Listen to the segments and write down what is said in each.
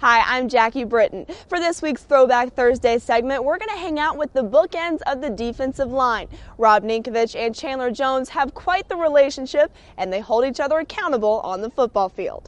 Hi, I'm Jackie Britton. For this week's Throwback Thursday segment, we're going to hang out with the bookends of the defensive line. Rob Ninkovich and Chandler Jones have quite the relationship, and they hold each other accountable on the football field.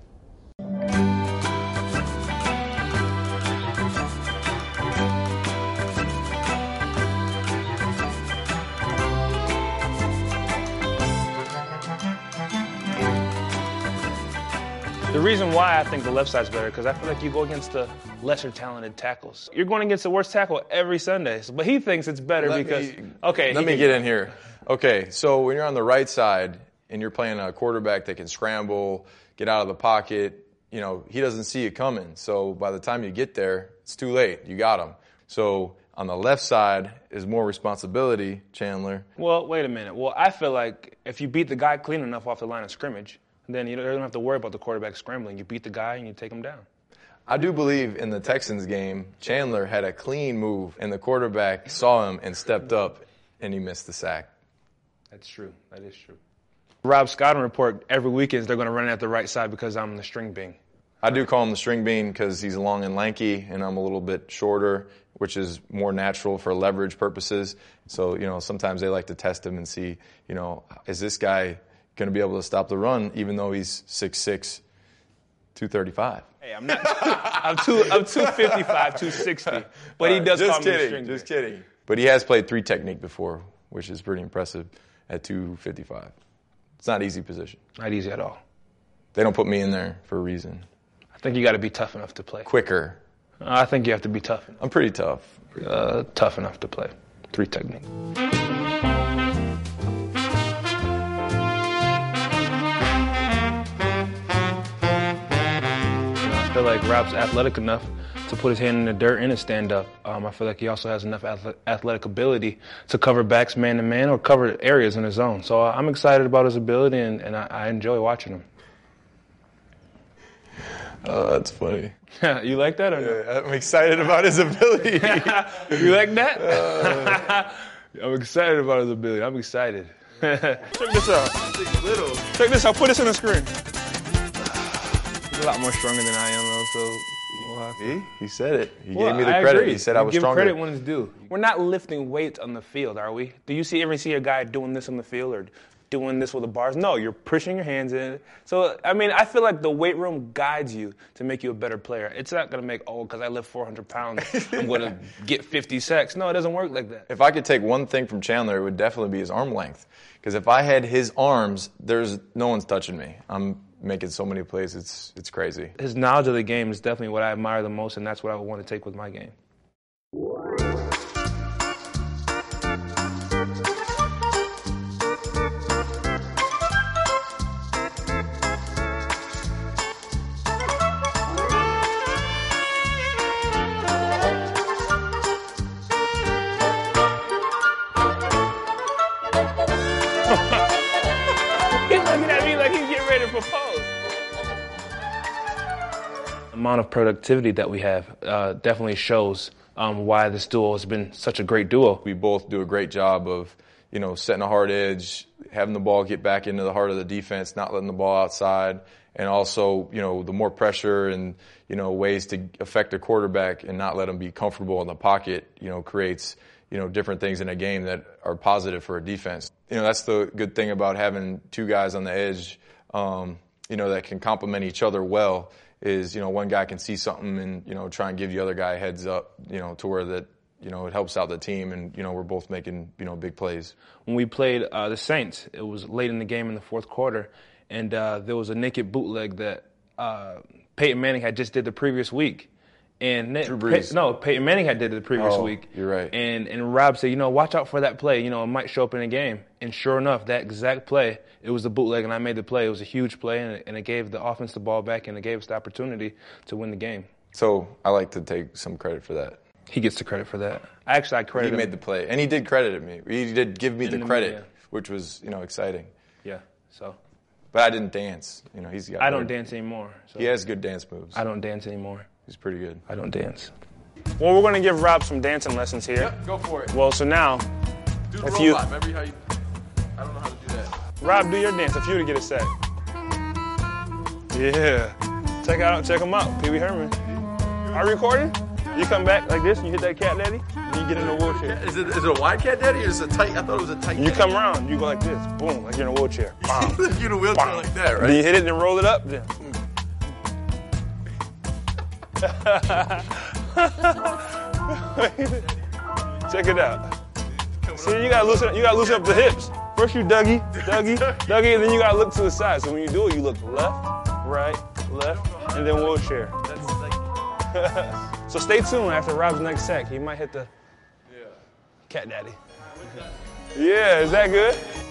The reason why I think the left side's better, because I feel like you go against the lesser talented tackles. You're going against the worst tackle every Sunday, but he thinks it's better Let me get in here. Okay, so when you're on the right side and you're playing a quarterback that can scramble, get out of the pocket, you know, he doesn't see it coming. So by the time you get there, it's too late. You got him. So on the left side is more responsibility, Chandler. Well, wait a minute. Well, I feel like if you beat the guy clean enough off the line of scrimmage, then you don't have to worry about the quarterback scrambling. You beat the guy and you take him down. I do believe in the Texans game, Chandler had a clean move, and the quarterback saw him and stepped up, and he missed the sack. That's true. That is true. Rob's scouting report every weekend, they're going to run at the right side because I'm the string bean. I do call him the string bean because he's long and lanky, and I'm a little bit shorter, which is more natural for leverage purposes. So, you know, sometimes they like to test him and see, you know, is this guy going to be able to stop the run even though he's 6'6", 235. Hey, I'm not. I'm 255, 260. But he does call me the string. Just kidding. But he has played three technique before, which is pretty impressive at 255. It's not an easy position. Not easy at all. They don't put me in there for a reason. I think you got to be tough enough to play. Quicker. I think you have to be tough enough. I'm pretty tough. Tough enough to play. Three technique. I feel like Rob's athletic enough to put his hand in the dirt and to stand up. I feel like he also has enough athletic ability to cover backs man-to-man or cover areas in his zone. So I'm excited about his ability, and I enjoy watching him. Oh, that's funny. You like that or not? Yeah, I'm excited about his ability. You like that? I'm excited about his ability. I'm excited. Check this out. Check this out. Put this on the screen. He's a lot more stronger than I am, though, so we'll have to. He said it. He gave me the credit. Agree. He said I was stronger. Give credit when it's due. We're not lifting weights on the field, are we? Do you ever see a guy doing this on the field or doing this with the bars? No, you're pushing your hands in. So, I mean, I feel like the weight room guides you to make you a better player. It's not going to make, because I lift 400 pounds, I'm going to get 50 sacks. No, it doesn't work like that. If I could take one thing from Chandler, it would definitely be his arm length. Because if I had his arms, there's no one's touching me. I'm making so many plays, it's crazy. His knowledge of the game is definitely what I admire the most, and that's what I would want to take with my game. He's looking at me like he's getting ready to propose. The amount of productivity that we have definitely shows why this duo has been such a great duo. We both do a great job of, you know, setting a hard edge, having the ball get back into the heart of the defense, not letting the ball outside, and also, you know, the more pressure and, you know, ways to affect a quarterback and not let him be comfortable in the pocket, you know, creates, you know, different things in a game that are positive for a defense. You know, that's the good thing about having two guys on the edge, you know, that can complement each other well is, you know, one guy can see something and, you know, try and give the other guy a heads up, you know, to where that, you know, it helps out the team and, you know, we're both making, you know, big plays. When we played the Saints, it was late in the game in the fourth quarter, and there was a naked bootleg that Peyton Manning had just did the previous week. And Peyton Manning had did it the previous week. You're right. And Rob said, you know, watch out for that play. You know, it might show up in a game. And sure enough, that exact play, it was the bootleg, and I made the play. It was a huge play, and it gave the offense the ball back, and it gave us the opportunity to win the game. So I like to take some credit for that. He gets the credit for that. I credit him. He made the play, and he did credit me. He did give me the credit, which was, you know, exciting. Yeah. So. But I didn't dance. You know, he's got. I don't dance anymore. So. He has good dance moves. I don't dance anymore. He's pretty good. I don't dance. Well, we're going to give Rob some dancing lessons here. Yep, go for it. Well, so now, do the robot. Remember how you? I don't know how to do that. Rob, do your dance if you were to get a set. Yeah. Check him out. Pee Wee Herman. Are you recording? You come back like this, you hit that cat daddy, and you get in a wheelchair. Is it a wide cat daddy or is it a tight? I thought it was a tight. You come around, you go like this, boom, like you're in a wheelchair. Bam. You're in a wheelchair like that, right? Then you hit it and roll it up. Then. Check it out. See, you gotta loosen up the hips. First you Dougie, and then you gotta look to the side. So when you do it, you look left, right, left, and then wheelchair. So stay tuned after Rob's next sack. He might hit the cat daddy. Yeah, is that good?